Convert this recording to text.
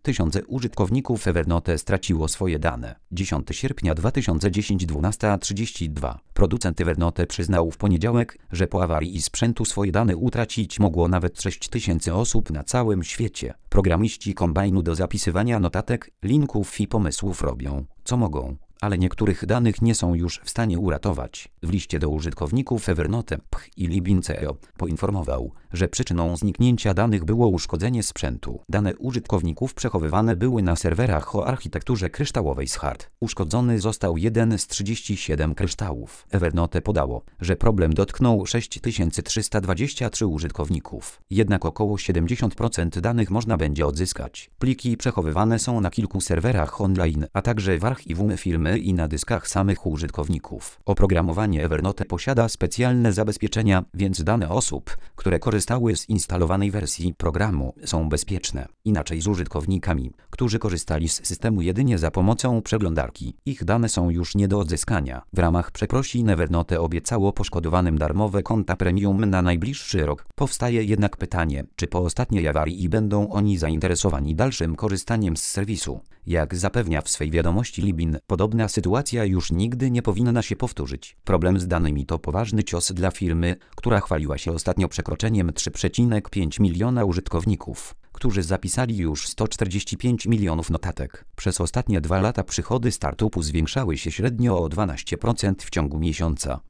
Tysiące użytkowników Evernote straciło swoje dane. 10 sierpnia 2010 12:32. Producent Evernote przyznał w poniedziałek, że po awarii sprzętu swoje dane utracić mogło nawet 6000 osób na całym świecie. Programiści kombajnu do zapisywania notatek, linków i pomysłów robią, co mogą, ale niektórych danych nie są już w stanie uratować. W liście do użytkowników Evernote Philip CEO poinformował, że przyczyną zniknięcia danych było uszkodzenie sprzętu. Dane użytkowników przechowywane były na serwerach o architekturze kryształowej z hard. Uszkodzony został jeden z 37 kryształów. Evernote podało, że problem dotknął 6323 użytkowników. Jednak około 70% danych można będzie odzyskać. Pliki przechowywane są na kilku serwerach online, a także w archiwum firmy i na dyskach samych użytkowników. Oprogramowanie Evernote posiada specjalne zabezpieczenia, więc dane osób, które korzystały z instalowanej wersji programu, są bezpieczne. Inaczej z użytkownikami, którzy korzystali z systemu jedynie za pomocą przeglądarki. Ich dane są już nie do odzyskania. W ramach przeprosin Evernote obiecało poszkodowanym darmowe konta premium na najbliższy rok. Powstaje jednak pytanie, czy po ostatniej awarii będą oni zainteresowani dalszym korzystaniem z serwisu. Jak zapewnia w swej wiadomości Libin, podobna sytuacja już nigdy nie powinna się powtórzyć. Problem z danymi to poważny cios dla firmy, która chwaliła się ostatnio przekroczeniem 3,5 miliona użytkowników, którzy zapisali już 145 milionów notatek. Przez ostatnie 2 lata przychody startupu zwiększały się średnio o 12% w ciągu miesiąca.